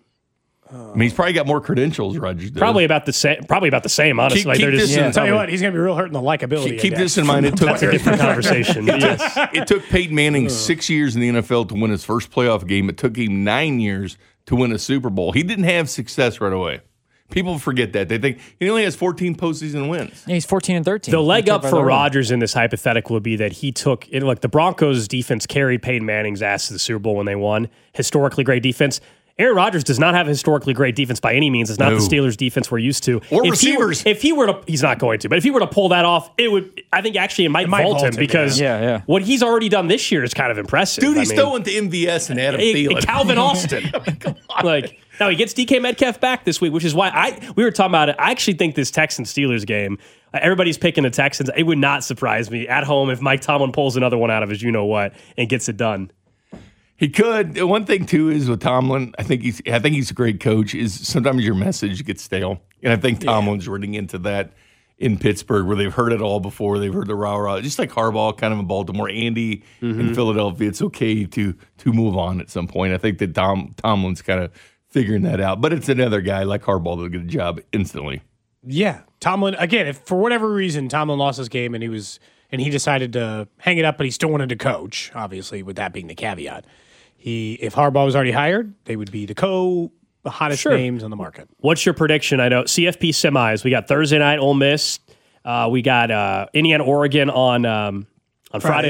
I mean, he's probably got more credentials. Rodgers does. Probably about the same. Probably about the same. Honestly, Keep like they're this just in- Tell you what, he's going to be real hurting the likability. Keep index. this in mind. It took That's a different conversation. Yes. it took Peyton Manning 6 years in the NFL to win his first playoff game. It took him 9 years to win a Super Bowl. He didn't have success right away. People forget that. They think he only has 14 postseason wins. Yeah, he's 14 and 13. The leg He up took by for the leg. Rodgers in this hypothetical would be that he took like the Broncos defense carried Peyton Manning's ass to the Super Bowl when they won. Historically great defense. Aaron Rodgers does not have a historically great defense by any means. It's not No. the Steelers defense we're used to. Or If receivers. If he were to, he's not going to, but if he were to pull that off, it would, I think actually it might vault him because yeah. what he's already done this year is kind of impressive. Dude, I he's mean, still went to MVS and Adam Thielen. Calvin Austin. Like, now he gets DK Metcalf back this week, which is why we were talking about it. I actually think this Texans Steelers game, everybody's picking the Texans. It would not surprise me at home if Mike Tomlin pulls another one out of his you know what and gets it done. He could. One thing too is with Tomlin, I think he's a great coach. Is sometimes your message gets stale, and I think Tomlin's running into that in Pittsburgh, where they've heard it all before. They've heard the rah rah, just like Harbaugh, kind of in Baltimore, Andy in Philadelphia. It's okay to move on at some point. I think that Tomlin's kind of figuring that out, but it's another guy like Harbaugh that'll get a job instantly. Yeah, Tomlin again. If for whatever reason Tomlin lost his game and he decided to hang it up, but he still wanted to coach. Obviously, with that being the caveat, if Harbaugh was already hired, they would be the hottest names on the market. What's your prediction? I know CFP semis. We got Thursday night, Ole Miss. We got Indiana, Oregon on Friday night.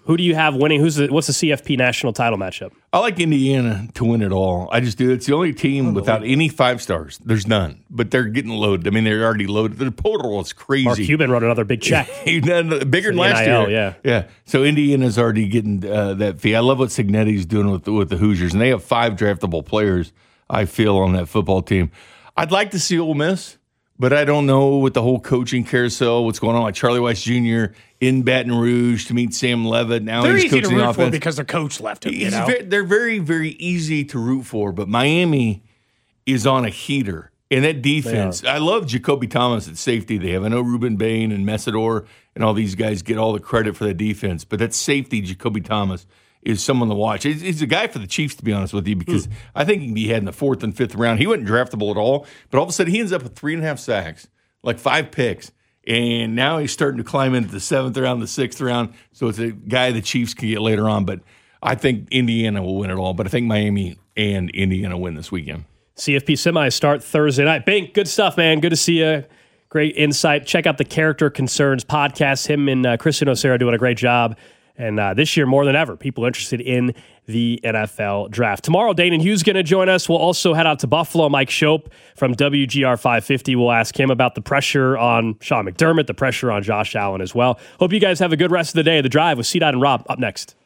Who do you have winning? What's the CFP national title matchup? I like Indiana to win it all. I just do. It's the only team without any 5 stars. There's none, but they're getting loaded. I mean, they're already loaded. Their portal is crazy. Mark Cuban wrote another big check. Bigger than last NIL, year. yeah. Yeah. So Indiana's already getting that fee. I love what Cignetti's doing with the Hoosiers, and they have 5 draftable players, I feel, on that football team. I'd like to see Ole Miss, but I don't know with the whole coaching carousel, what's going on. Like Charlie Weiss Jr. in Baton Rouge to meet Sam Levitt. Now They're he's easy to coaching the root for offense. because their coach left him. They're very, very easy to root for, but Miami is on a heater. And that defense, I love Jacoby Thomas at safety they have. I know Ruben Bain and Messidor and all these guys get all the credit for that defense, but that safety, Jacoby Thomas, is someone to watch. He's a guy for the Chiefs, to be honest with you, because I think he can be had in the 4th and 5th round. He wasn't draftable at all, but all of a sudden he ends up with 3.5 sacks, like 5 picks. And now he's starting to climb into the 7th round, the 6th round. So it's a guy the Chiefs can get later on. But I think Indiana will win it all. But I think Miami and Indiana win this weekend. CFP semis start Thursday night. Bink, good stuff, man. Good to see you. Great insight. Check out the Character Concerns podcast. Him and Christian Osera doing a great job. And this year, more than ever, people interested in the NFL draft. Tomorrow, Dayton Hughes going to join us. We'll also head out to Buffalo. Mike Shope from WGR 550. We'll ask him about the pressure on Sean McDermott, the pressure on Josh Allen as well. Hope you guys have a good rest of the day. The Drive with C-Dot and Rob up next.